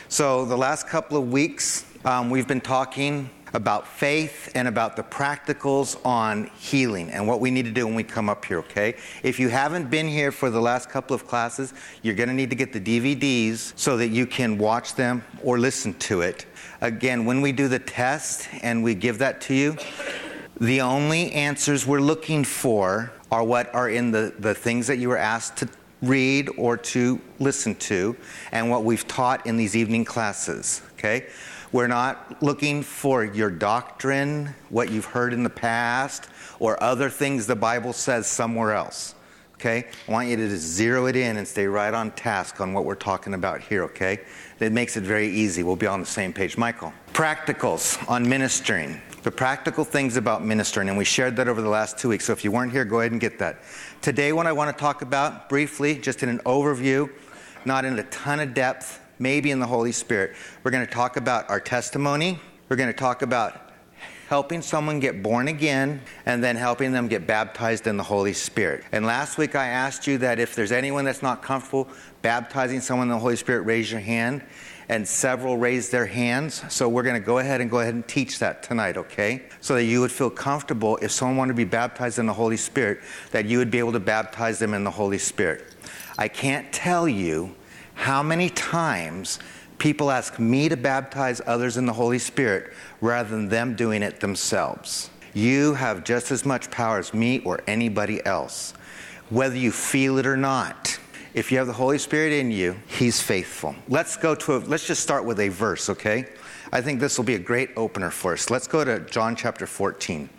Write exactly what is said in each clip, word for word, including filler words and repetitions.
So the last couple of weeks, um, we've been talking about faith and about the practicals on healing and what we need to do when we come up here, okay? If you haven't been here for the last couple of classes, you're going to need to get the D V Ds so that you can watch them or listen to it. Again, when we do the test and we give that to you, the only answers we're looking for are what are in the, the things that you were asked to read or to listen to, and what we've taught in these evening classes, okay? We're not looking for your doctrine, what you've heard in the past, or other things the Bible says somewhere else, okay? I want you to just zero it in and stay right on task on what we're talking about here, okay? That makes it very easy. We'll be on the same page. Michael. Practicals on ministering. The practical things about ministering, and we shared that over the last two weeks. So if you weren't here, go ahead and get that. Today, what I want to talk about briefly, just in an overview, not in a ton of depth, maybe in the Holy Spirit. We're going to talk about our testimony. We're going to talk about helping someone get born again, and then helping them get baptized in the Holy Spirit. And last week I asked you that if there's anyone that's not comfortable baptizing someone in the Holy Spirit, raise your hand. And several raised their hands. So we're going to go ahead and go ahead and teach that tonight, okay? So that you would feel comfortable if someone wanted to be baptized in the Holy Spirit, that you would be able to baptize them in the Holy Spirit. I can't tell you how many times people ask me to baptize others in the Holy Spirit rather than them doing it themselves. You have just as much power as me or anybody else, whether you feel it or not. If you have the Holy Spirit in you, He's faithful. Let's go to a, let's just start with a verse, okay? I think this will be a great opener for us. Let's go to John chapter fourteen.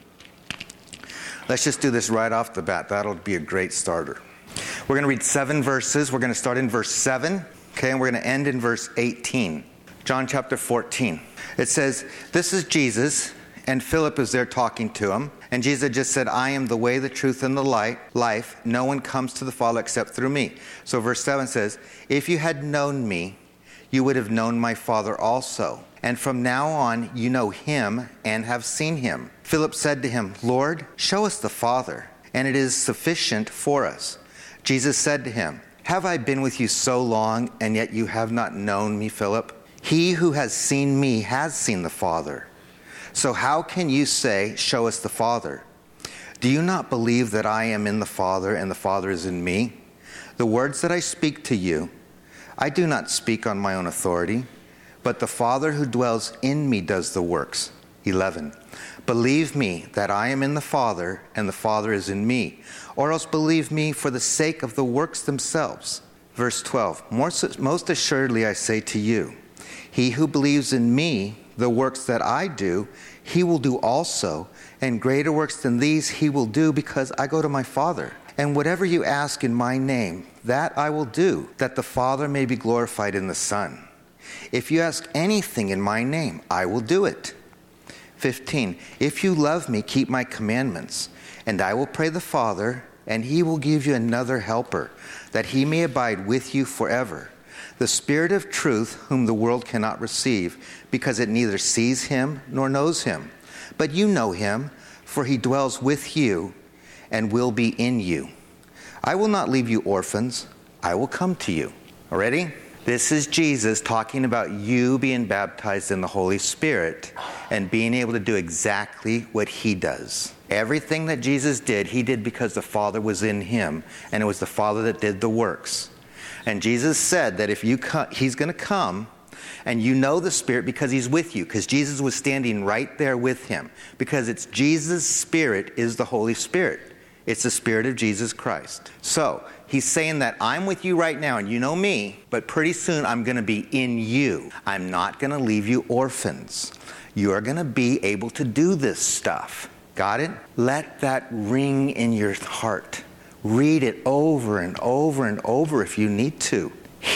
Let's just do this right off the bat. That'll be a great starter. We're going to read seven verses. We're going to start in verse seven, okay? And we're going to end in verse eighteen. John chapter fourteen. It says, "This is Jesus, and Philip is there talking to him. And Jesus just said, I am the way, the truth, and the light, life. No one comes to the Father except through me." So verse seven says, "If you had known me, you would have known my Father also. And from now on, you know him and have seen him." Philip said to him, "Lord, show us the Father, and it is sufficient for us." Jesus said to him, "Have I been with you so long, and yet you have not known me, Philip? He who has seen me has seen the Father. So how can you say, 'Show us the Father'? Do you not believe that I am in the Father and the Father is in me? The words that I speak to you, I do not speak on my own authority, but the Father who dwells in me does the works." eleven. "Believe me that I am in the Father and the Father is in me, or else believe me for the sake of the works themselves." Verse twelve. "Most assuredly I say to you, he who believes in me, the works that I do, he will do also, and greater works than these he will do, because I go to my Father. And whatever you ask in my name, that I will do, that the Father may be glorified in the Son. If you ask anything in my name, I will do it." fifteen. "If you love me, keep my commandments, and I will pray the Father, and he will give you another helper, that he may abide with you forever. The Spirit of truth, whom the world cannot receive, because it neither sees him nor knows him. But you know him, for he dwells with you and will be in you. I will not leave you orphans. I will come to you." Already? This is Jesus talking about you being baptized in the Holy Spirit and being able to do exactly what he does. Everything that Jesus did, he did because the Father was in him, and it was the Father that did the works. And Jesus said that if you come, he's going to come, and you know the Spirit because he's with you, because Jesus was standing right there with him, because it's Jesus' Spirit is the Holy Spirit. It's the Spirit of Jesus Christ. So he's saying that I'm with you right now, and you know me, but pretty soon I'm going to be in you. I'm not going to leave you orphans. You're going to be able to do this stuff. Got it? Let that ring in your heart. Read it over and over and over if you need to.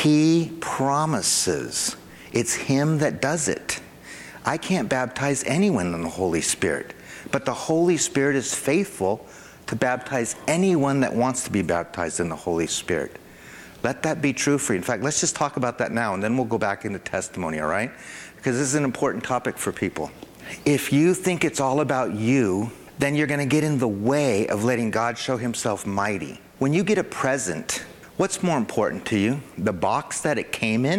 He promises. It's him that does it. I can't baptize anyone in the Holy Spirit, but the Holy Spirit is faithful to baptize anyone that wants to be baptized in the Holy Spirit. Let that be true for you. In fact, let's just talk about that now, and then we'll go back into testimony, all right? Because this is an important topic for people. If you think it's all about you, then you're going to get in the way of letting God show himself mighty. When you get a present, what's more important to you? The box that it came in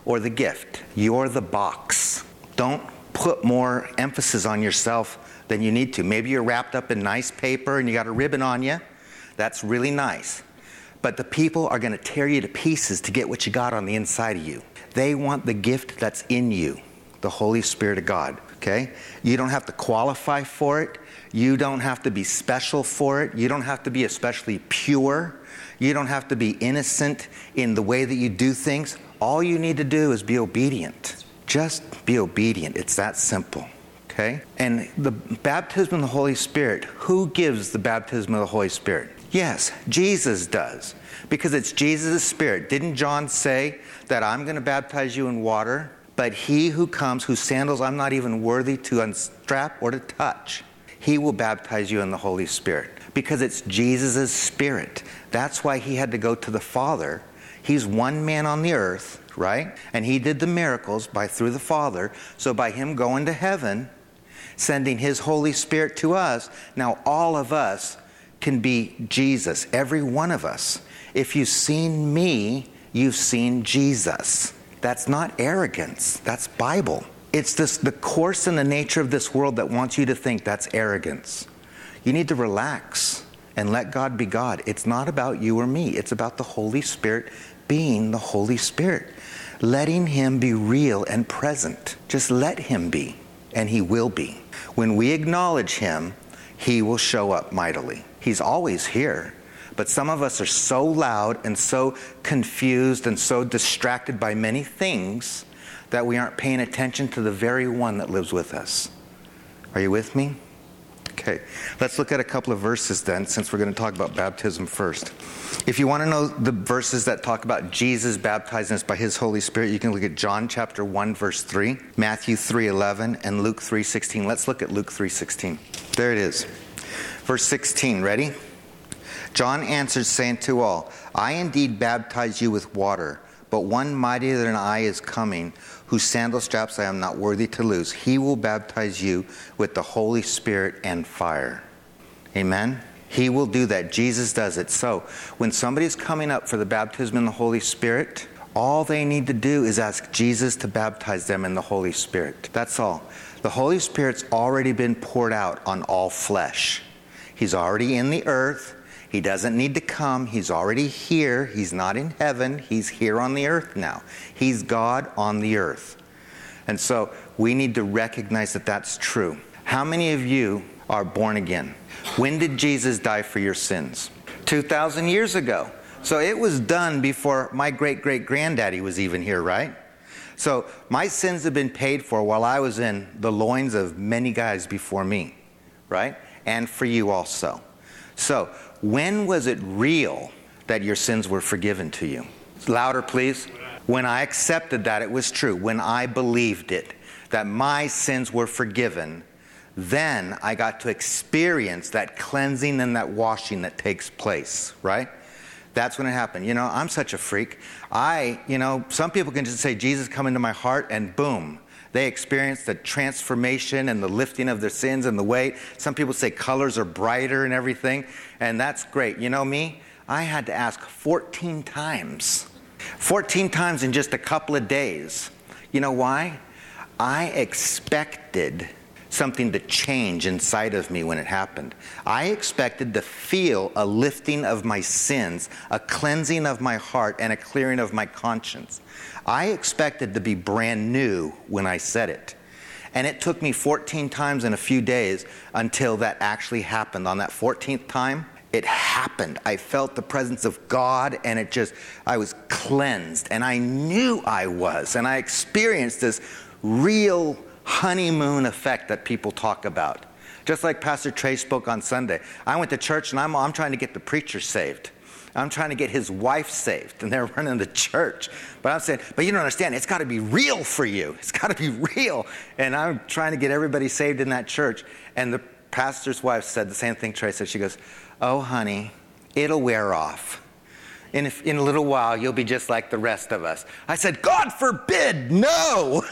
or the gift. You're the box. Don't put more emphasis on yourself than you need to. Maybe you're wrapped up in nice paper and you got a ribbon on you. That's really nice. But the people are going to tear you to pieces to get what you got on the inside of you. They want the gift that's in you, the Holy Spirit of God, okay? You don't have to qualify for it. You don't have to be special for it. You don't have to be especially pure. You don't have to be innocent in the way that you do things. All you need to do is be obedient. Just be obedient. It's that simple, okay? And the baptism of the Holy Spirit, who gives the baptism of the Holy Spirit? Yes, Jesus does, because it's Jesus' Spirit. Didn't John say that I'm going to baptize you in water, but he who comes, whose sandals I'm not even worthy to unstrap or to touch, he will baptize you in the Holy Spirit, because it's Jesus' Spirit. That's why he had to go to the Father. He's one man on the earth, right? And he did the miracles by through the Father. So by him going to heaven, sending his Holy Spirit to us, now all of us can be Jesus, every one of us. If you've seen me, you've seen Jesus. That's not arrogance. That's Bible. It's this, the course and the nature of this world that wants you to think that's arrogance. You need to relax and let God be God. It's not about you or me. It's about the Holy Spirit being the Holy Spirit. Letting him be real and present. Just let him be, and he will be. When we acknowledge him, he will show up mightily. He's always here. But some of us are so loud and so confused and so distracted by many things that we aren't paying attention to the very one that lives with us. Are you with me? Okay, let's look at a couple of verses then, since we're going to talk about baptism first. If you want to know the verses that talk about Jesus baptizing us by his Holy Spirit, you can look at John chapter one, verse three, Matthew three eleven, and Luke three sixteen. Let's look at Luke three sixteen. There it is. Verse sixteen, ready? John answered, saying to all, I indeed baptize you with water, but one mightier than I is coming, whose sandal straps I am not worthy to loose. He will baptize you with the Holy Spirit and fire. Amen? He will do that. Jesus does it. So, when somebody's coming up for the baptism in the Holy Spirit, all they need to do is ask Jesus to baptize them in the Holy Spirit. That's all. The Holy Spirit's already been poured out on all flesh. He's already in the earth. He doesn't need to come. He's already here. He's not in heaven. He's here on the earth now. He's God on the earth. And so we need to recognize that that's true. How many of you are born again? When did Jesus die for your sins? two thousand years ago. So it was done before my great-great-granddaddy was even here, right? So my sins have been paid for while I was in the loins of many guys before me, right? And for you also. So when was it real that your sins were forgiven to you? Louder, please. When I accepted that it was true, when I believed it, that my sins were forgiven, then I got to experience that cleansing and that washing that takes place, right? That's when it happened. You know, I'm such a freak. I, you know, some people can just say, Jesus, come into my heart, and boom. They experience the transformation and the lifting of their sins and the weight. Some people say colors are brighter and everything, and that's great. You know me? I had to ask fourteen times. fourteen times in just a couple of days. You know why? I expected something to change inside of me when it happened. I expected to feel a lifting of my sins, a cleansing of my heart, and a clearing of my conscience. I expected to be brand new when I said it. And it took me fourteen times in a few days until that actually happened. On that fourteenth time, it happened. I felt the presence of God, and it just, I was cleansed, and I knew I was. And I experienced this real honeymoon effect that people talk about. Just like Pastor Trey spoke on Sunday. I went to church, and I'm, I'm trying to get the preacher saved. I'm trying to get his wife saved, and they're running the church. But I'm saying, but you don't understand, it's got to be real for you. It's got to be real. And I'm trying to get everybody saved in that church. And the pastor's wife said the same thing Trey said. She goes, oh, honey, it'll wear off. In a, in a little while, you'll be just like the rest of us. I said, God forbid, no!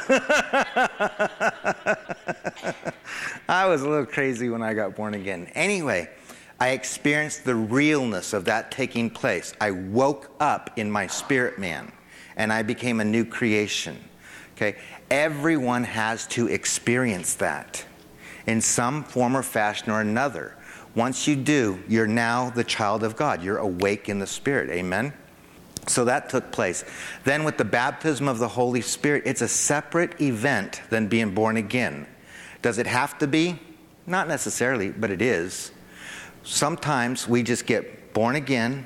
I was a little crazy when I got born again. Anyway, I experienced the realness of that taking place. I woke up in my spirit man. and I became a new creation. Okay? Everyone has to experience that in some form or fashion or another. Once you do, you're now the child of God. You're awake in the Spirit. Amen? So that took place. Then with the baptism of the Holy Spirit, it's a separate event than being born again. Does it have to be? Not necessarily, but it is. Sometimes we just get born again,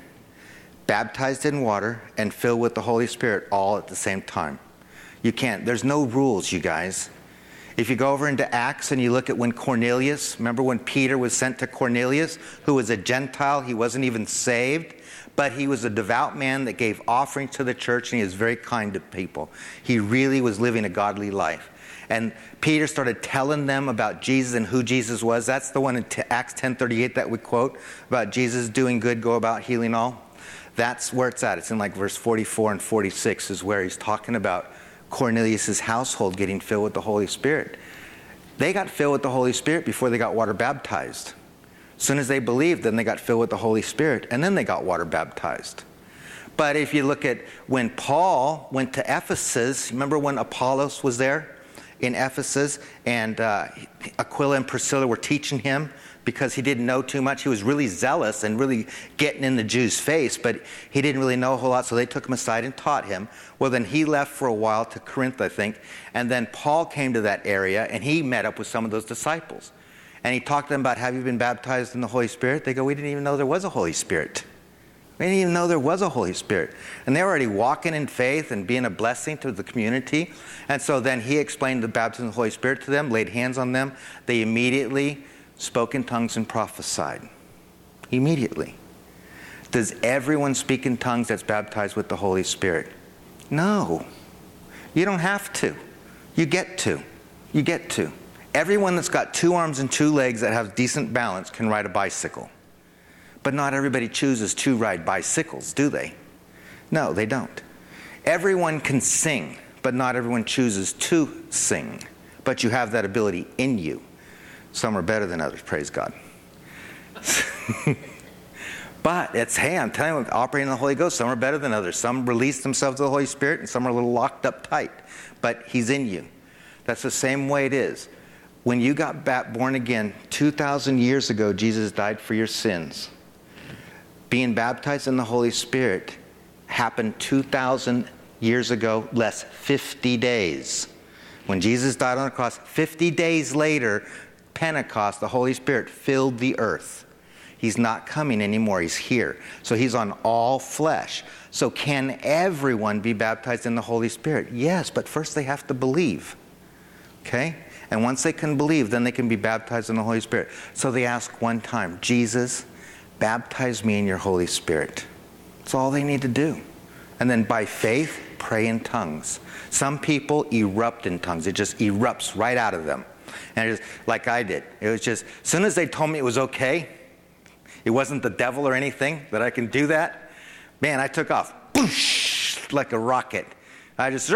baptized in water, and filled with the Holy Spirit all at the same time. You can't. There's no rules, you guys. If you go over into Acts and you look at when Cornelius, remember when Peter was sent to Cornelius, who was a Gentile, he wasn't even saved, but he was a devout man that gave offerings to the church, and he was very kind to people. He really was living a godly life. And Peter started telling them about Jesus and who Jesus was. That's the one in Acts ten thirty-eight that we quote, about Jesus doing good, go about healing all. That's where it's at. It's in like verse forty-four and forty-six is where he's talking about Cornelius' household getting filled with the Holy Spirit. They got filled with the Holy Spirit before they got water baptized. As soon as they believed, then they got filled with the Holy Spirit, and then they got water baptized. But if you look at when Paul went to Ephesus, remember when Apollos was there in Ephesus, and uh, Aquila and Priscilla were teaching him because he didn't know too much. He was really zealous and really getting in the Jews' face, but he didn't really know a whole lot, so they took him aside and taught him. Well, then he left for a while to Corinth, I think, and then Paul came to that area, and he met up with some of those disciples. And he talked to them about, have you been baptized in the Holy Spirit? They go, we didn't even know there was a Holy Spirit. We didn't even know there was a Holy Spirit. And they were already walking in faith and being a blessing to the community. And so then he explained the baptism of the Holy Spirit to them, laid hands on them. They immediately spoke in tongues and prophesied. Immediately. Does everyone speak in tongues that's baptized with the Holy Spirit? No. You don't have to. You get to. You get to. Everyone that's got two arms and two legs that have decent balance can ride a bicycle. But not everybody chooses to ride bicycles, do they? No, they don't. Everyone can sing, but not everyone chooses to sing. But you have that ability in you. Some are better than others, praise God. But it's, hey, I'm telling you, operating in the Holy Ghost, some are better than others. Some release themselves to the Holy Spirit, and some are a little locked up tight. But He's in you. That's the same way it is. When you got back born again, two thousand years ago, Jesus died for your sins. Being baptized in the Holy Spirit happened two thousand years ago, less fifty days. When Jesus died on the cross, fifty days later, Pentecost, the Holy Spirit filled the earth. He's not coming anymore. He's here. So He's on all flesh. So can everyone be baptized in the Holy Spirit? Yes, but first they have to believe. Okay? And once they can believe, then they can be baptized in the Holy Spirit. So they ask one time, Jesus, baptize me in your Holy Spirit. That's all they need to do. And then by faith, pray in tongues. Some people erupt in tongues. It just erupts right out of them. And it just, like I did. It was just, as soon as they told me it was okay, it wasn't the devil or anything, that I can do that, man, I took off. Boosh, like a rocket. I just,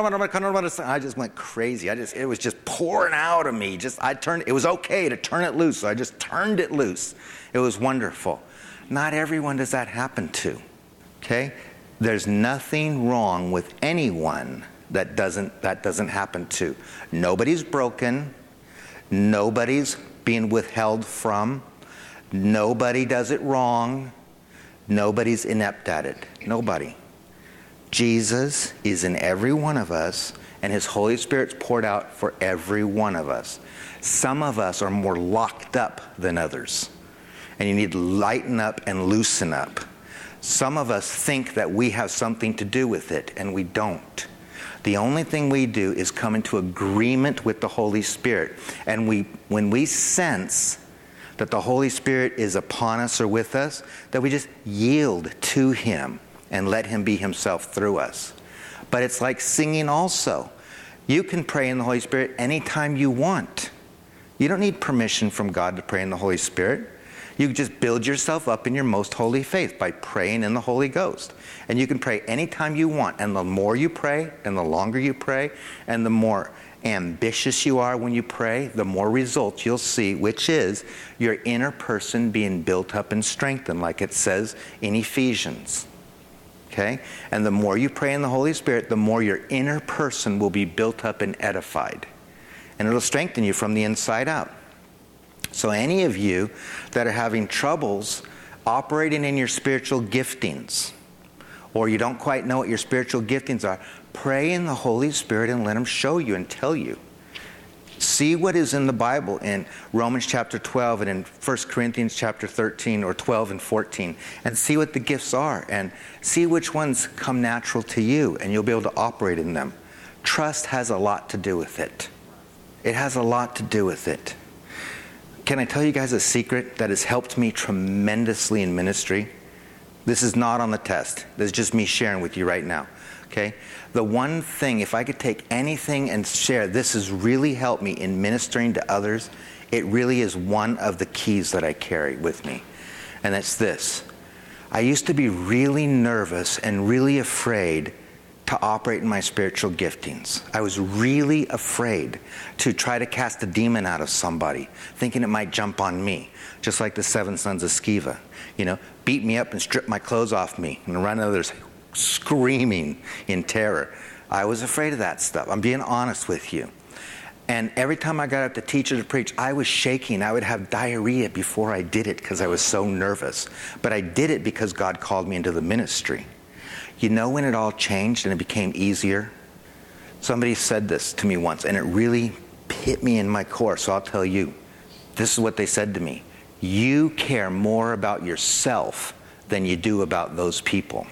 I just went crazy. I just, it was just pouring out of me. Just, I turned, it was okay to turn it loose. So I just turned it loose. It was wonderful. Not everyone does that happen to. Okay? There's nothing wrong with anyone that doesn't, that doesn't happen to. Nobody's broken. Nobody's being withheld from. Nobody does it wrong. Nobody's inept at it. Nobody. Jesus is in every one of us, and His Holy Spirit's poured out for every one of us. Some of us are more locked up than others, and you need to lighten up and loosen up. Some of us think that we have something to do with it, and we don't. The only thing we do is come into agreement with the Holy Spirit. And we, when we sense that the Holy Spirit is upon us or with us, that we just yield to Him and let Him be Himself through us. But it's like singing also. You can pray in the Holy Spirit anytime you want. You don't need permission from God to pray in the Holy Spirit. You just build yourself up in your most holy faith by praying in the Holy Ghost. And you can pray anytime you want. And the more you pray, and the longer you pray, and the more ambitious you are when you pray, the more results you'll see, which is your inner person being built up and strengthened, like it says in Ephesians. Okay? And the more you pray in the Holy Spirit, the more your inner person will be built up and edified. And it'll strengthen you from the inside out. So any of you that are having troubles operating in your spiritual giftings, or you don't quite know what your spiritual giftings are, pray in the Holy Spirit and let Him show you and tell you. See what is in the Bible in Romans chapter twelve and in First Corinthians chapter thirteen or twelve and fourteen, and see what the gifts are and see which ones come natural to you, and you'll be able to operate in them. Trust has a lot to do with it. It has a lot to do with it. Can I tell you guys a secret that has helped me tremendously in ministry? This is not on the test. This is just me sharing with you right now. Okay? The one thing, if I could take anything and share, this has really helped me in ministering to others. It really is one of the keys that I carry with me. And it's this. I used to be really nervous and really afraid to operate in my spiritual giftings. I was really afraid to try to cast a demon out of somebody, thinking it might jump on me, just like the seven sons of Sceva. You know, beat me up and strip my clothes off me and run others screaming in terror. I was afraid of that stuff. I'm being honest with you. And every time I got up to teach or to preach, I was shaking. I would have diarrhea before I did it because I was so nervous. But I did it because God called me into the ministry. You know when it all changed and it became easier? Somebody said this to me once, and it really hit me in my core, so I'll tell you. This is what they said to me. You care more about yourself than you do about those people.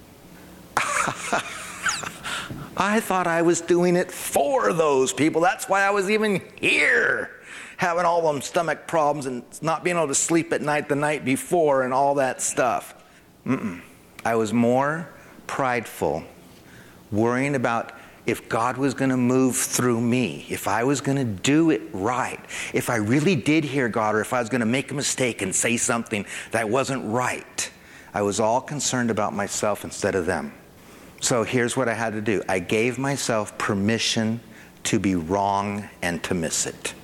I thought I was doing it for those people. That's why I was even here, having all them stomach problems and not being able to sleep at night the night before and all that stuff. Mm-mm. I was more prideful, worrying about if God was going to move through me, if I was going to do it right, if I really did hear God, or if I was going to make a mistake and say something that wasn't right. I was all concerned about myself instead of them. So here's what I had to do. I gave myself permission to be wrong and to miss it.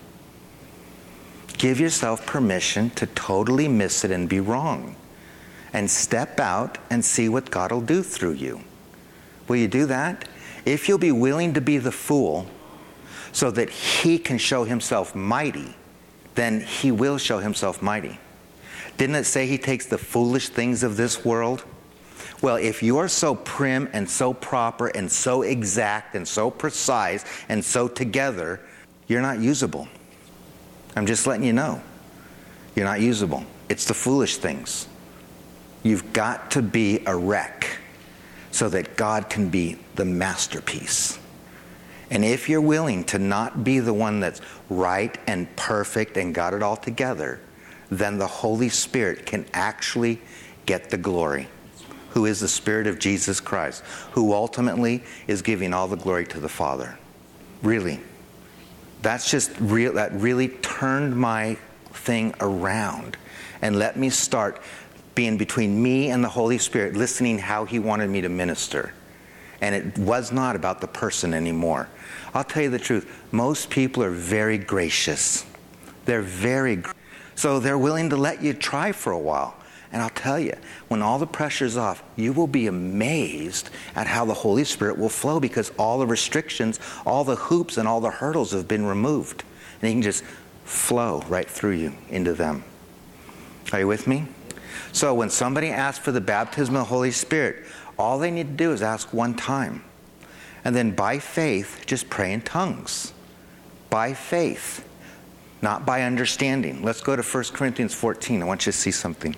Give yourself permission to totally miss it and be wrong. And step out and see what God will do through you. Will you do that? If you'll be willing to be the fool so that He can show Himself mighty, then He will show Himself mighty. Didn't it say He takes the foolish things of this world? Well, if you are so prim and so proper and so exact and so precise and so together, you're not usable. I'm just letting you know. You're not usable. It's the foolish things. You've got to be a wreck so that God can be the masterpiece. And if you're willing to not be the one that's right and perfect and got it all together, then the Holy Spirit can actually get the glory, who is the Spirit of Jesus Christ, who ultimately is giving all the glory to the Father. Really. That's just real. That really turned my thing around and let me start being between me and the Holy Spirit, listening how He wanted me to minister. And it was not about the person anymore. I'll tell you the truth. Most people are very gracious. They're very gracious. So they're willing to let you try for a while. And I'll tell you, when all the pressure's off, you will be amazed at how the Holy Spirit will flow, because all the restrictions, all the hoops, and all the hurdles have been removed. And He can just flow right through you into them. Are you with me? So when somebody asks for the baptism of the Holy Spirit, all they need to do is ask one time. And then by faith, just pray in tongues. By faith, not by understanding. Let's go to First Corinthians fourteen. I want you to see something.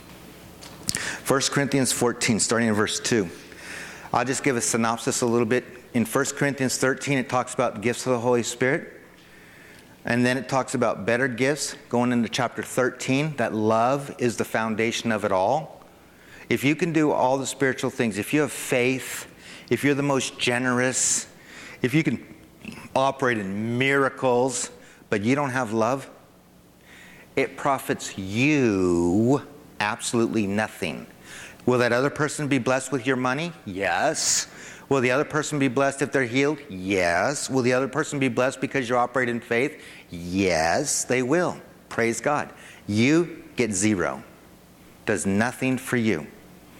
First Corinthians fourteen, starting in verse two. I'll just give a synopsis a little bit. In First Corinthians thirteen, it talks about the gifts of the Holy Spirit. And then it talks about better gifts, going into chapter thirteen, that love is the foundation of it all. If you can do all the spiritual things, if you have faith, if you're the most generous, if you can operate in miracles, but you don't have love, it profits you absolutely nothing. Will that other person be blessed with your money? Yes. Will the other person be blessed if they're healed? Yes. Will the other person be blessed because you operate in faith? Yes, they will. Praise God. You get zero. Does nothing for you.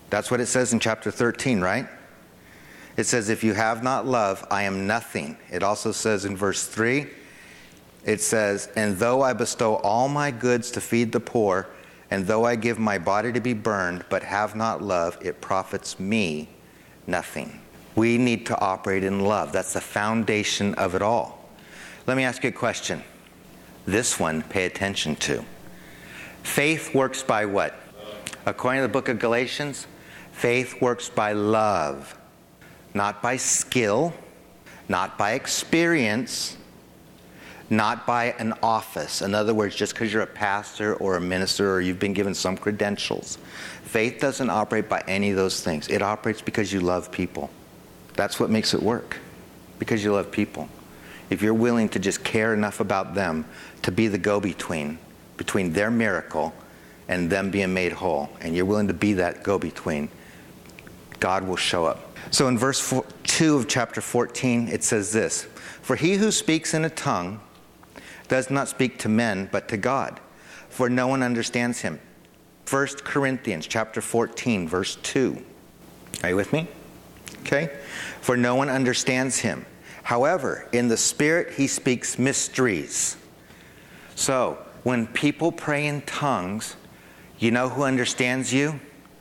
That's what it says in chapter thirteen, right? It says, if you have not love, I am nothing. It also says in verse three, it says, and though I bestow all my goods to feed the poor, and though I give my body to be burned, but have not love, it profits me nothing. We need to operate in love. That's the foundation of it all. Let me ask you a question. This one, pay attention to. Faith works by what? According to the book of Galatians, faith works by love. Not by skill, not by experience, not by an office. In other words, just because you're a pastor or a minister or you've been given some credentials. Faith doesn't operate by any of those things. It operates because you love people. That's what makes it work, because you love people. If you're willing to just care enough about them to be the go-between between their miracle and them being made whole, and you're willing to be that go-between, God will show up. So in verse four, two of chapter fourteen, it says this, for he who speaks in a tongue does not speak to men, but to God, for no one understands him. First Corinthians chapter fourteen, verse two. Are you with me? Okay. For no one understands him. However, in the Spirit he speaks mysteries. So, when people pray in tongues, you know who understands you?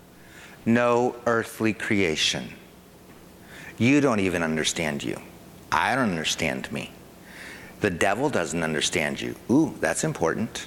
No earthly creation. You don't even understand you. I don't understand me. The devil doesn't understand you. Ooh, that's important.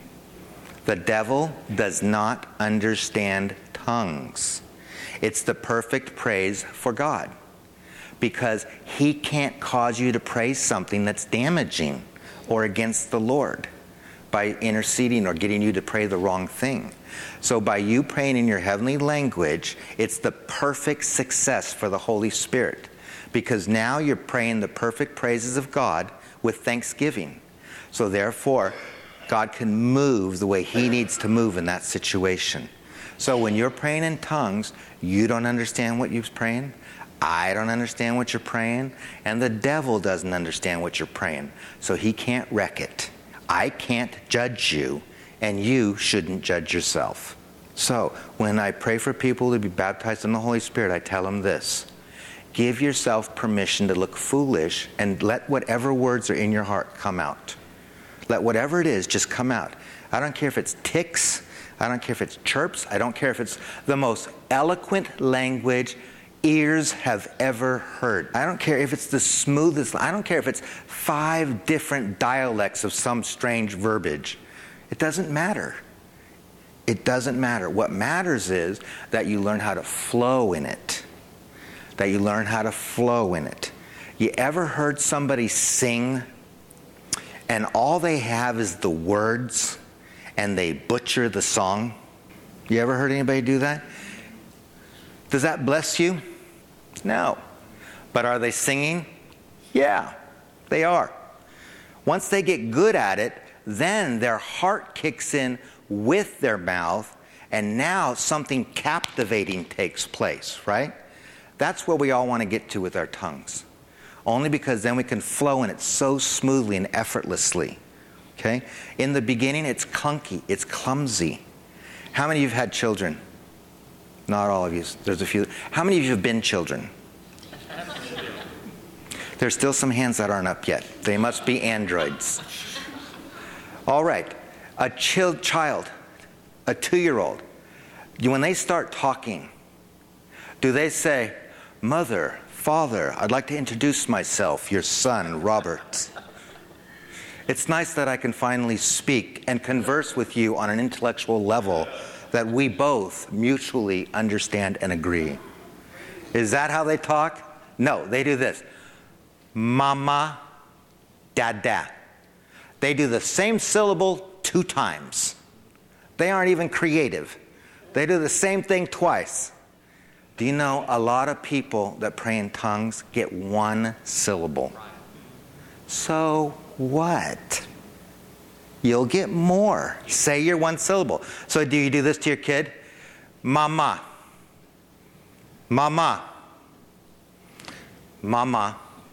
The devil does not understand tongues. It's the perfect praise for God, because he can't cause you to praise something that's damaging or against the Lord by interceding or getting you to pray the wrong thing. So by you praying in your heavenly language, it's the perfect success for the Holy Spirit, because now you're praying the perfect praises of God with thanksgiving. So therefore, God can move the way he needs to move in that situation. So when you're praying in tongues, you don't understand what you're praying, I don't understand what you're praying, and the devil doesn't understand what you're praying, so he can't wreck it. I can't judge you, and you shouldn't judge yourself. So when I pray for people to be baptized in the Holy Spirit, I tell them this: give yourself permission to look foolish and let whatever words are in your heart come out. Let whatever it is just come out. I don't care if it's ticks, I don't care if it's chirps, I don't care if it's the most eloquent language ears have ever heard. I don't care if it's the smoothest, I don't care if it's five different dialects of some strange verbiage. It doesn't matter. It doesn't matter. What matters is that you learn how to flow in it. That you learn how to flow in it. You ever heard somebody sing and all they have is the words and they butcher the song? You ever heard anybody do that? Does that bless you? No. But are they singing? Yeah, they are. Once they get good at it, then their heart kicks in with their mouth, and now something captivating takes place, right? That's where we all want to get to with our tongues. Only because then we can flow in it so smoothly and effortlessly. Okay? In the beginning, it's clunky, it's clumsy. How many of you have had children? Not all of you. There's a few. How many of you have been children? There's still some hands that aren't up yet. They must be androids. All right. A chill child, a two-year-old, when they start talking, do they say, "Mother, Father, I'd like to introduce myself, your son, Robert. It's nice that I can finally speak and converse with you on an intellectual level that we both mutually understand and agree." Is that how they talk? No, they do this. Mama, Dada. They do the same syllable two times. They aren't even creative. They do the same thing twice. Do you know a lot of people that pray in tongues get one syllable? So what? You'll get more. Say your one syllable. So do you do this to your kid? Mama. Mama. Mama.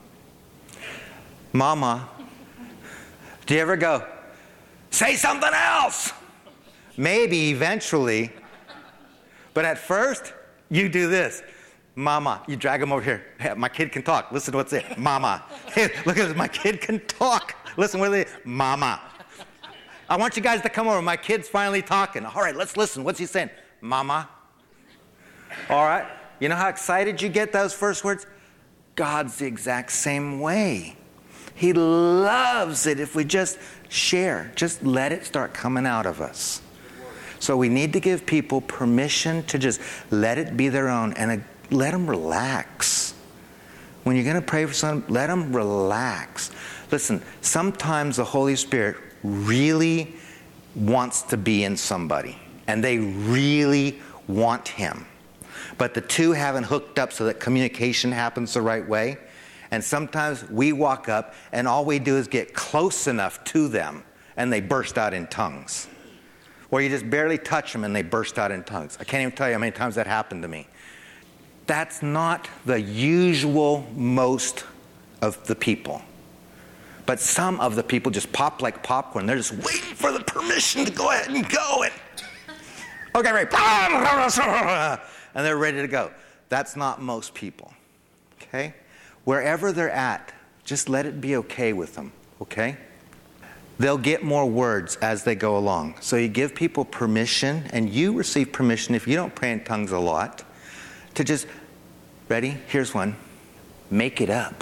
Mama. Do you ever go, say something else? Maybe eventually. But at first, You do this. Mama. You drag him over here. Hey, my kid can talk. Listen to what's it. Mama. Hey, look at this. My kid can talk. Listen what it is. Mama. I want you guys to come over. My kid's finally talking. All right, let's listen. What's he saying? Mama. All right. You know how excited you get those first words? God's the exact same way. He loves it if we just share. Just let it start coming out of us. So we need to give people permission to just let it be their own and uh, let them relax. When you're going to pray for someone, let them relax. Listen, sometimes the Holy Spirit really wants to be in somebody, and they really want him. But the two haven't hooked up so that communication happens the right way. And sometimes we walk up, and all we do is get close enough to them, and they burst out in tongues. Or you just barely touch them, and they burst out in tongues. I can't even tell you how many times that happened to me. That's not the usual most of the people. But some of the people just pop like popcorn. They're just waiting for the permission to go ahead and go. And, okay, right. And they're ready to go. That's not most people. Okay? Wherever they're at, just let it be okay with them. Okay? They'll get more words as they go along. So you give people permission, and you receive permission if you don't pray in tongues a lot, to just, ready? Here's one. Make it up.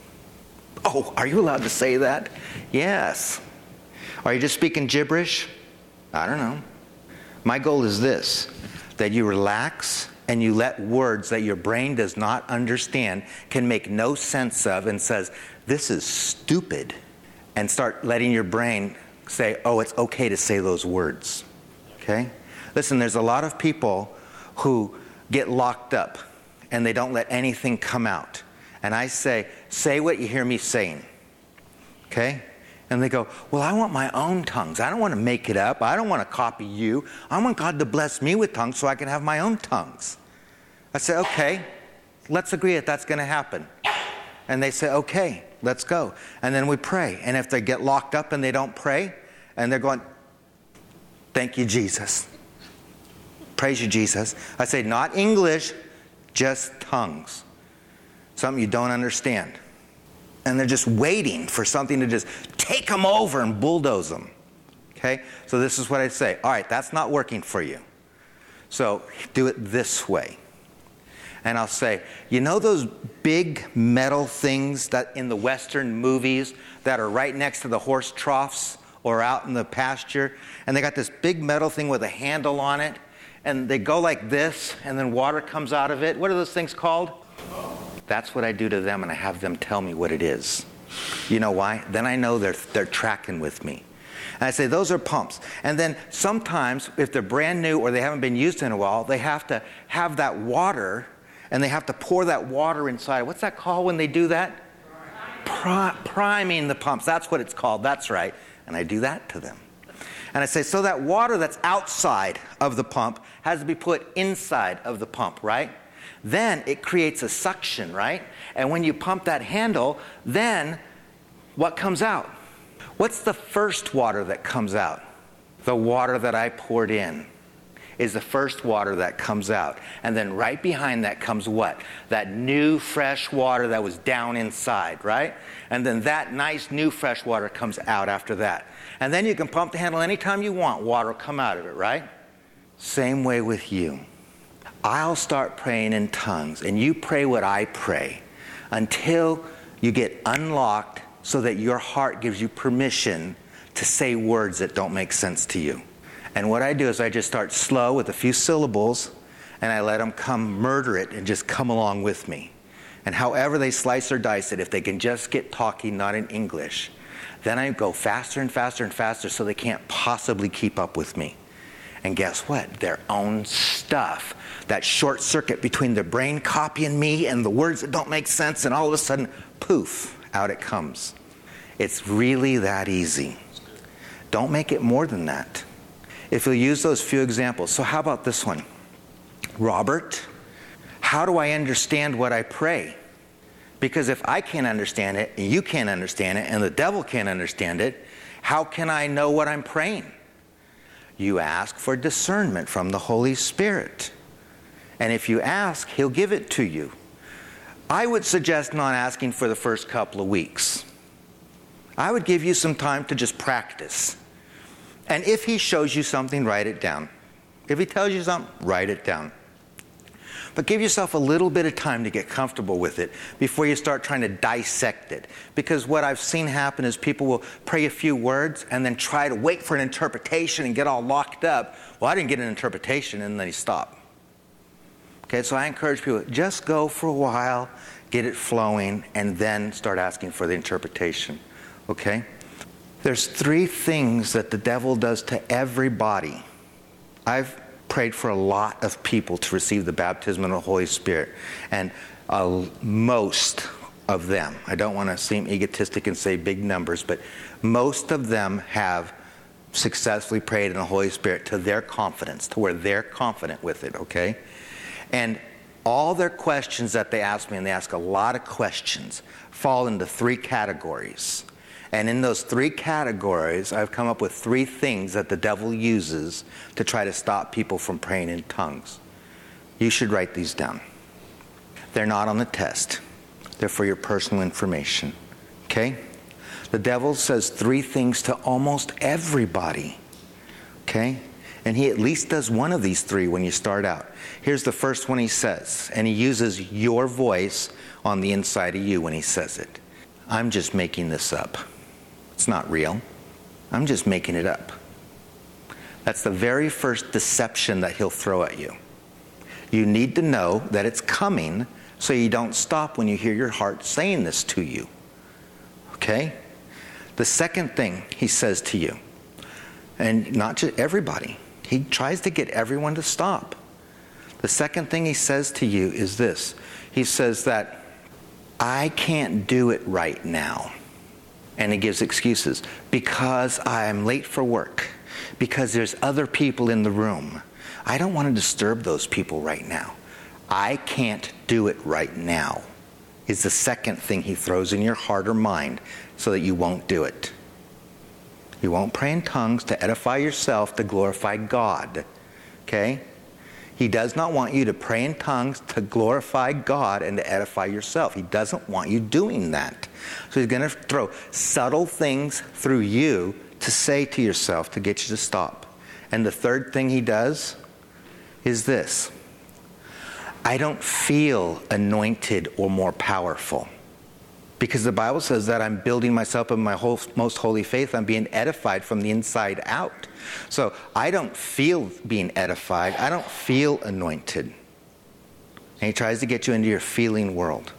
Oh, are you allowed to say that? Yes. Are you just speaking gibberish? I don't know. My goal is this, that you relax and you let words that your brain does not understand, can make no sense of, and says, this is stupid, and start letting your brain say, oh, it's okay to say those words. Okay? Listen, there's a lot of people who get locked up and they don't let anything come out. And I say, say what you hear me saying. Okay? And they go, well, I want my own tongues. I don't want to make it up. I don't want to copy you. I want God to bless me with tongues so I can have my own tongues. I say, okay, let's agree that that's going to happen. And they say, okay, let's go. And then we pray. And if they get locked up and they don't pray, and they're going, thank you, Jesus. Praise you, Jesus. I say, not English, just tongues. Something you don't understand. And they're just waiting for something to just take them over and bulldoze them. Okay? So this is what I say. All right, that's not working for you. So do it this way. And I'll say, you know those big metal things that in the Western movies that are right next to the horse troughs or out in the pasture? And they got this big metal thing with a handle on it. And they go like this, and then water comes out of it. What are those things called? That's what I do to them, and I have them tell me what it is. You know why? Then I know they're they're tracking with me. And I say, those are pumps. And then sometimes, if they're brand new or they haven't been used in a while, they have to have that water, and they have to pour that water inside. What's that called when they do that? Pri- priming the pumps. That's what it's called. That's right. And I do that to them. And I say, so that water that's outside of the pump has to be put inside of the pump, right? Then it creates a suction, right? And when you pump that handle, then what comes out? What's the first water that comes out? The water that I poured in is the first water that comes out. And then right behind that comes what? That new fresh water that was down inside, right? And then that nice new fresh water comes out after that. And then you can pump the handle anytime you want. Water will come out of it, right? Same way with you. I'll start praying in tongues, and you pray what I pray until you get unlocked so that your heart gives you permission to say words that don't make sense to you. And what I do is I just start slow with a few syllables, and I let them come murder it and just come along with me. And however they slice or dice it, if they can just get talking, not in English, then I go faster and faster and faster so they can't possibly keep up with me. And guess what? Their own stuff. That short circuit between their brain copying me and the words that don't make sense, and all of a sudden, poof, out it comes. It's really that easy. Don't make it more than that. If you'll use those few examples. So how about this one? Robert, how do I understand what I pray? Because if I can't understand it, and you can't understand it, and the devil can't understand it, how can I know what I'm praying? You ask for discernment from the Holy Spirit. And if you ask, he'll give it to you. I would suggest not asking for the first couple of weeks. I would give you some time to just practice. And if he shows you something, write it down. If he tells you something, write it down. But give yourself a little bit of time to get comfortable with it before you start trying to dissect it. Because what I've seen happen is people will pray a few words and then try to wait for an interpretation and get all locked up. Well, I didn't get an interpretation, and then they stop. Okay, so I encourage people, just go for a while, get it flowing, and then start asking for the interpretation. Okay? There's three things that the devil does to everybody. I've prayed for a lot of people to receive the baptism of the Holy Spirit, and uh, most of them, I don't want to seem egotistic and say big numbers, but most of them have successfully prayed in the Holy Spirit to their confidence, to where they're confident with it, okay? And all their questions that they ask me, and they ask a lot of questions, fall into three categories. And in those three categories, I've come up with three things that the devil uses to try to stop people from praying in tongues. You should write these down. They're not on the test. They're for your personal information. Okay? The devil says three things to almost everybody. Okay? And he at least does one of these three when you start out. Here's the first one he says, and he uses your voice on the inside of you when he says it. I'm just making this up. It's not real. I'm just making it up. That's the very first deception that he'll throw at you. You need to know that it's coming so you don't stop when you hear your heart saying this to you. Okay? The second thing he says to you, and not just everybody, he tries to get everyone to stop. The second thing he says to you is this. He says that, I can't do it right now. And he gives excuses. Because I'm late for work. Because there's other people in the room. I don't want to disturb those people right now. I can't do it right now, is the second thing he throws in your heart or mind so that you won't do it. You won't pray in tongues to edify yourself, to glorify God. Okay? He does not want you to pray in tongues to glorify God and to edify yourself. He doesn't want you doing that. So he's going to throw subtle things through you to say to yourself to get you to stop. And the third thing he does is this. I don't feel anointed or more powerful. Because the Bible says that I'm building myself in my whole, most holy faith. I'm being edified from the inside out. So I don't feel being edified. I don't feel anointed. And he tries to get you into your feeling world.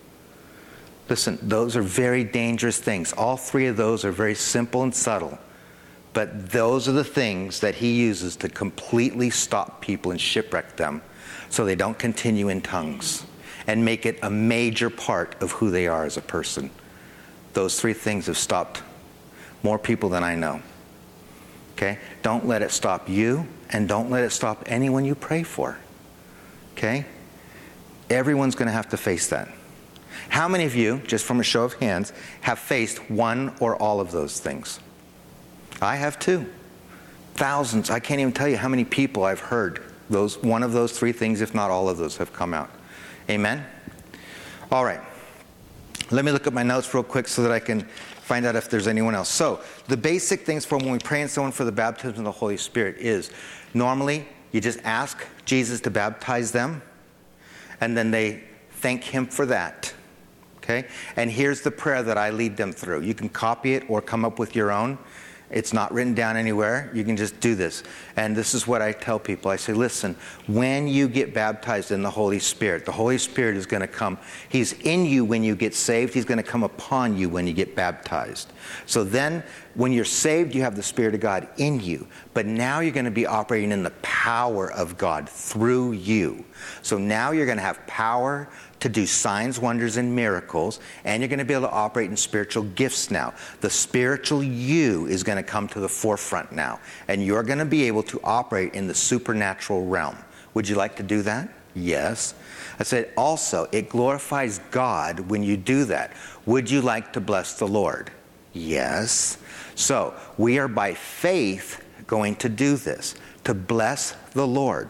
Listen, those are very dangerous things. All three of those are very simple and subtle. But those are the things that he uses to completely stop people and shipwreck them so they don't continue in tongues and make it a major part of who they are as a person. Those three things have stopped more people than I know. Okay? Don't let it stop you, and don't let it stop anyone you pray for. Okay? Everyone's going to have to face that. How many of you, just from a show of hands, have faced one or all of those things? I have too. Thousands. I can't even tell you how many people I've heard those one of those three things, if not all of those, have come out. Amen? All right. Let me look at my notes real quick so that I can find out if there's anyone else. So, the basic things for when we pray in someone for the baptism of the Holy Spirit is, normally, you just ask Jesus to baptize them, and then they thank him for that. Okay? And here's the prayer that I lead them through. You can copy it or come up with your own. It's not written down anywhere. You can just do this. And this is what I tell people. I say, listen, when you get baptized in the Holy Spirit, the Holy Spirit is going to come. He's in you when you get saved. He's going to come upon you when you get baptized. So then, when you're saved, you have the Spirit of God in you. But now you're going to be operating in the power of God through you. So now you're going to have power to do signs, wonders, and miracles, and you're going to be able to operate in spiritual gifts now. The spiritual you is going to come to the forefront now, and you're going to be able to operate in the supernatural realm. Would you like to do that? Yes. I said, also, it glorifies God when you do that. Would you like to bless the Lord? Yes. So, we are by faith going to do this, to bless the Lord.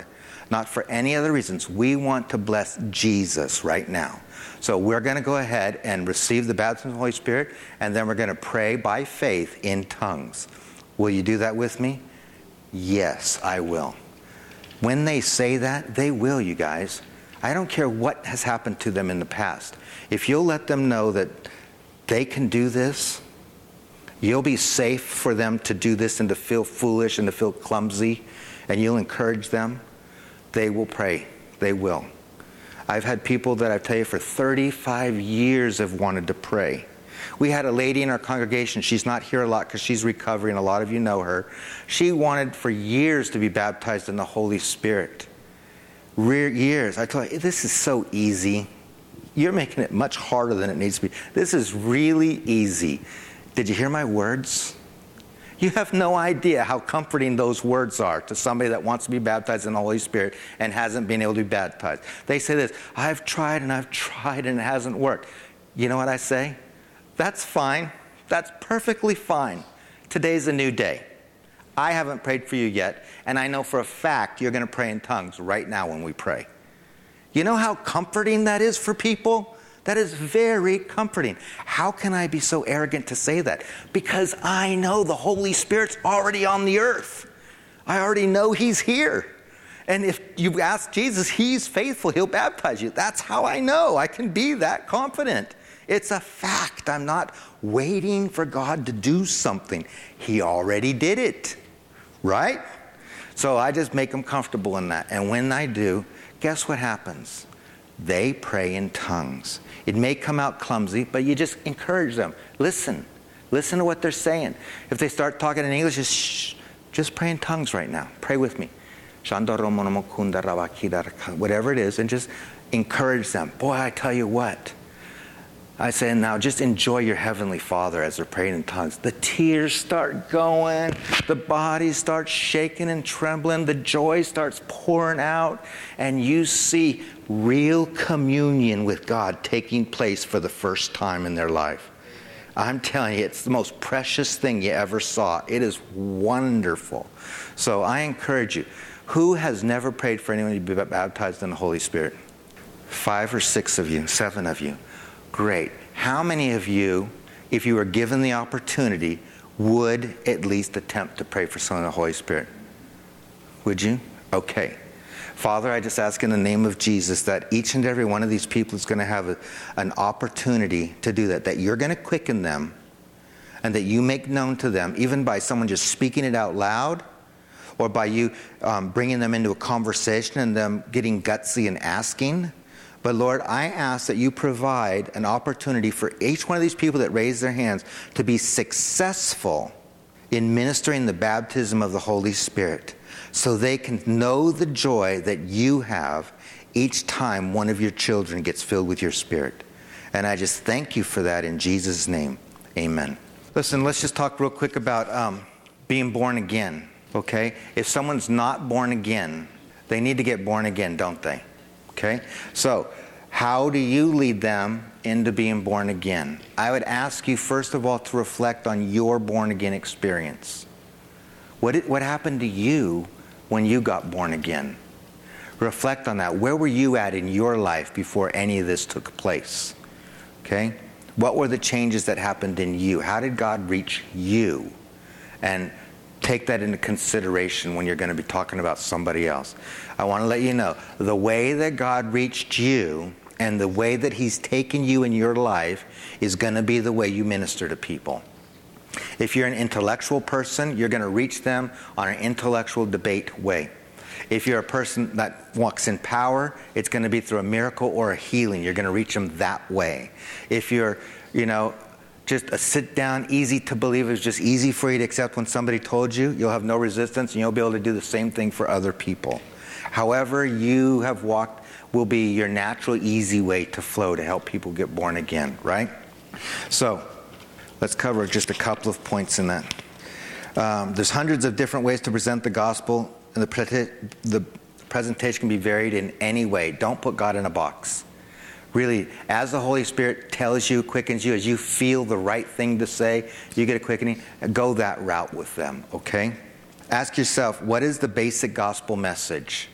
not for any other reasons. We want to bless Jesus right now. So we're going to go ahead and receive the baptism of the Holy Spirit, and then we're going to pray by faith in tongues. Will you do that with me? Yes, I will. When they say that, they will, you guys. I don't care what has happened to them in the past. If you'll let them know that they can do this, you'll be safe for them to do this and to feel foolish and to feel clumsy, and you'll encourage them, they will pray. They will. I've had people that I tell you for thirty-five years have wanted to pray. We had a lady in our congregation, she's not here a lot because she's recovering, a lot of you know her. She wanted for years to be baptized in the Holy Spirit. Re- years. I told her, this is so easy. You're making it much harder than it needs to be. This is really easy. Did you hear my words? You have no idea how comforting those words are to somebody that wants to be baptized in the Holy Spirit and hasn't been able to be baptized. They say this, I've tried and I've tried and it hasn't worked. You know what I say? That's fine. That's perfectly fine. Today's a new day. I haven't prayed for you yet, and I know for a fact you're going to pray in tongues right now when we pray. You know how comforting that is for people? That is very comforting. How can I be so arrogant to say that? Because I know the Holy Spirit's already on the earth. I already know He's here. And if you ask Jesus, He's faithful. He'll baptize you. That's how I know. I can be that confident. It's a fact. I'm not waiting for God to do something. He already did it. Right? So I just make them comfortable in that. And when I do, guess what happens? They pray in tongues. It may come out clumsy, but you just encourage them. Listen. Listen to what they're saying. If they start talking in English, just shh. Just pray in tongues right now. Pray with me. Whatever it is, and just encourage them. Boy, I tell you what. I say, now just enjoy your Heavenly Father as they're praying in tongues. The tears start going. The body starts shaking and trembling. The joy starts pouring out. And you see real communion with God taking place for the first time in their life. I'm telling you, it's the most precious thing you ever saw. It is wonderful. So I encourage you. Who has never prayed for anyone to be baptized in the Holy Spirit? Five or six of you, seven of you. Great. How many of you, if you were given the opportunity, would at least attempt to pray for someone in the Holy Spirit? Would you? Okay. Father, I just ask in the name of Jesus that each and every one of these people is going to have a, an opportunity to do that, that you're going to quicken them and that you make known to them, even by someone just speaking it out loud or by you um, bringing them into a conversation and them getting gutsy and asking. But Lord, I ask that you provide an opportunity for each one of these people that raise their hands to be successful in ministering the baptism of the Holy Spirit, so they can know the joy that you have each time one of your children gets filled with your Spirit. And I just thank you for that in Jesus' name. Amen. Listen, let's just talk real quick about um, being born again, okay? If someone's not born again, they need to get born again, don't they? Okay? So, how do you lead them into being born again? I would ask you, first of all, to reflect on your born again experience. What, did, what happened to you when you got born again? Reflect on that. Where were you at in your life before any of this took place? Okay? What were the changes that happened in you? How did God reach you? And take that into consideration when you're going to be talking about somebody else. I want to let you know, the way that God reached you and the way that He's taken you in your life is going to be the way you minister to people. If you're an intellectual person, you're going to reach them on an intellectual debate way. If you're a person that walks in power, it's going to be through a miracle or a healing. You're going to reach them that way. If you're, you know, just a sit down, easy to believe, it's just easy for you to accept when somebody told you, you'll have no resistance and you'll be able to do the same thing for other people. However you have walked will be your natural, easy way to flow to help people get born again, right? So, let's cover just a couple of points in that. Um, there's hundreds of different ways to present the gospel, and the, pre- the presentation can be varied in any way. Don't put God in a box. Really, as the Holy Spirit tells you, quickens you, as you feel the right thing to say, you get a quickening, go that route with them, okay? Ask yourself, what is the basic gospel message?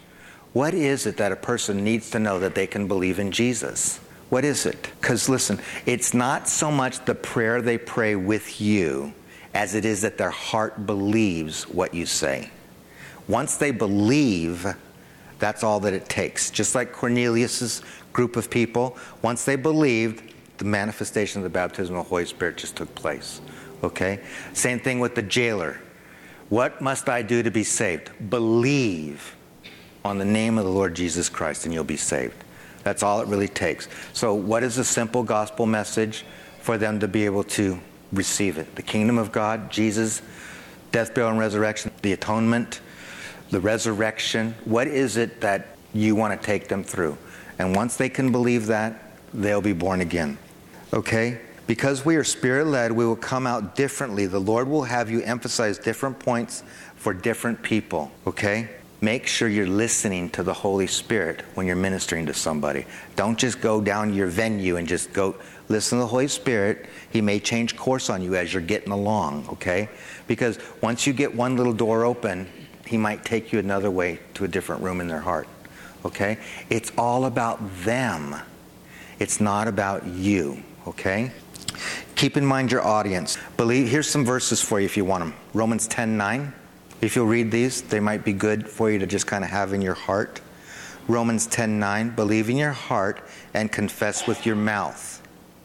What is it that a person needs to know that they can believe in Jesus? What is it? Because listen, it's not so much the prayer they pray with you as it is that their heart believes what you say. Once they believe, that's all that it takes. Just like Cornelius's group of people, once they believed, the manifestation of the baptism of the Holy Spirit just took place. Okay? Same thing with the jailer. What must I do to be saved? Believe on the name of the Lord Jesus Christ and you'll be saved. That's all it really takes. So what is the simple gospel message for them to be able to receive it? The kingdom of God, Jesus, death, burial, and resurrection, the atonement, the resurrection. What is it that you want to take them through? And once they can believe that, they'll be born again. Okay? Because we are Spirit-led, we will come out differently. The Lord will have you emphasize different points for different people. Okay? Make sure you're listening to the Holy Spirit when you're ministering to somebody. Don't just go down your venue and just go listen to the Holy Spirit. He may change course on you as you're getting along, okay? Because once you get one little door open, he might take you another way to a different room in their heart, okay? It's all about them. It's not about you, okay? Keep in mind your audience. Believe. Here's some verses for you if you want them. Romans ten nine. If you'll read these, they might be good for you to just kind of have in your heart. Romans ten nine, believe in your heart and confess with your mouth.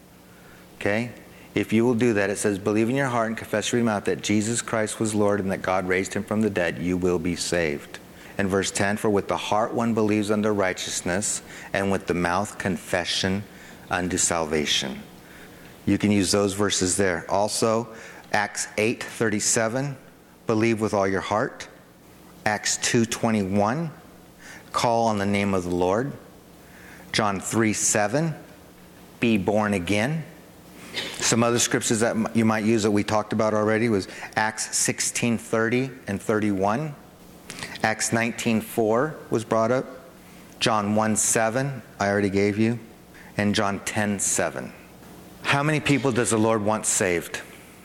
Okay? If you will do that, it says, believe in your heart and confess with your mouth that Jesus Christ was Lord and that God raised him from the dead, you will be saved. And verse ten, for with the heart one believes unto righteousness, and with the mouth confession unto salvation. You can use those verses there. Also, Acts eight thirty-seven. Believe with all your heart. Acts two twenty-one. Call on the name of the Lord. John three seven. Be born again. Some other scriptures that you might use that we talked about already was Acts sixteen thirty and thirty-one. Acts nineteen four was brought up. John one seven, I already gave you. And John ten seven. How many people does the Lord want saved?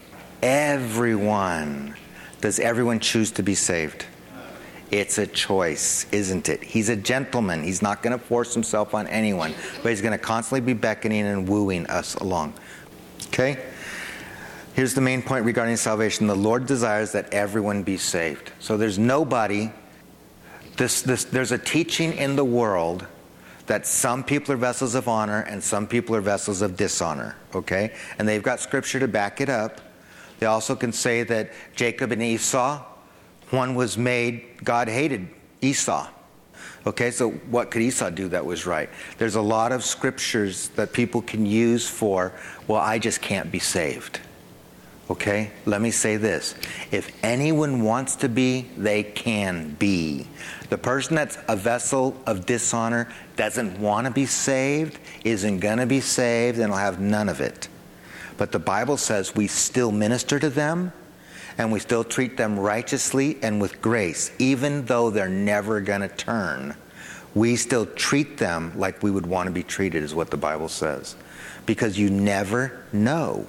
Everyone. Does everyone choose to be saved? It's a choice, isn't it? He's a gentleman. He's not going to force himself on anyone, but he's going to constantly be beckoning and wooing us along. Okay? Here's the main point regarding salvation. The Lord desires that everyone be saved. So there's nobody, this, this, there's a teaching in the world that some people are vessels of honor and some people are vessels of dishonor. Okay? And they've got scripture to back it up. They also can say that Jacob and Esau, one was made, God hated Esau. Okay, so what could Esau do that was right? There's a lot of scriptures that people can use for, well, I just can't be saved. Okay, let me say this. If anyone wants to be, they can be. The person that's a vessel of dishonor doesn't want to be saved, isn't going to be saved, and will have none of it. But the Bible says we still minister to them and we still treat them righteously and with grace, even though they're never going to turn. We still treat them like we would want to be treated, is what the Bible says. Because you never know.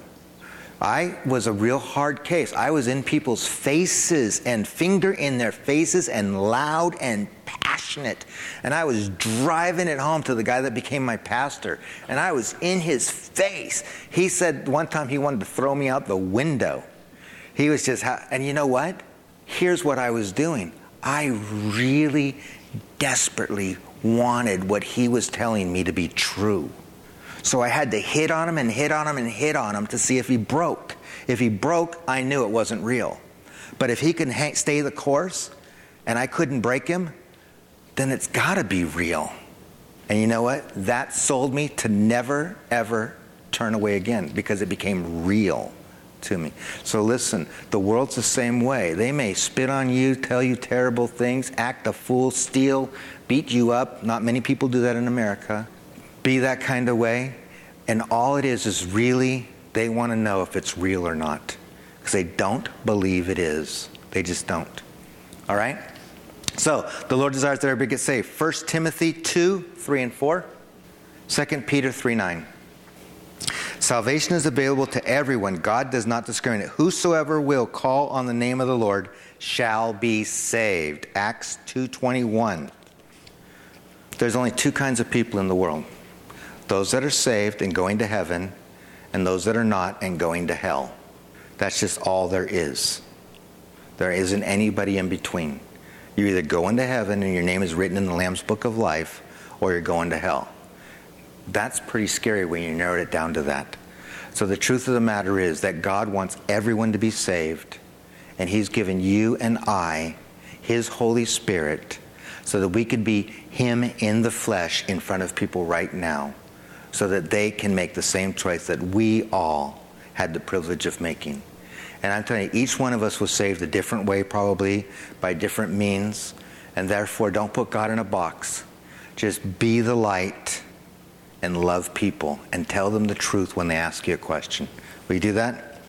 I was a real hard case. I was in people's faces and finger in their faces and loud and passionate. And I was driving it home to the guy that became my pastor. And I was in his face. He said one time he wanted to throw me out the window. He was just, and you know what? Here's what I was doing. I really desperately wanted what he was telling me to be true. So I had to hit on him and hit on him and hit on him to see if he broke. If he broke, I knew it wasn't real. But if he can hang, stay the course and I couldn't break him, then it's got to be real. And you know what? That sold me to never, ever turn away again because it became real to me. So listen, the world's the same way. They may spit on you, tell you terrible things, act a fool, steal, beat you up. Not many people do that in America. Be that kind of way, and all it is is really they want to know if it's real or not, because they don't believe it is. They just don't. All right? So the Lord desires that everybody get saved. First Timothy two, three and four. Second Peter three, nine. Salvation is available to everyone. God does not discriminate. Whosoever will call on the name of the Lord shall be saved. Acts two twenty-one. There's only two kinds of people in the world. Those that are saved and going to heaven, and those that are not and going to hell. That's just all there is. There isn't anybody in between. You either go into heaven and your name is written in the Lamb's Book of Life, or you're going to hell. That's pretty scary when you narrowed it down to that. So the truth of the matter is that God wants everyone to be saved, and He's given you and I His Holy Spirit so that we could be Him in the flesh in front of people right now, so that they can make the same choice that we all had the privilege of making. And I'm telling you, each one of us was saved a different way, probably by different means, and therefore don't put God in a box. Just be the light and love people and tell them the truth when they ask you a question. Will you do that?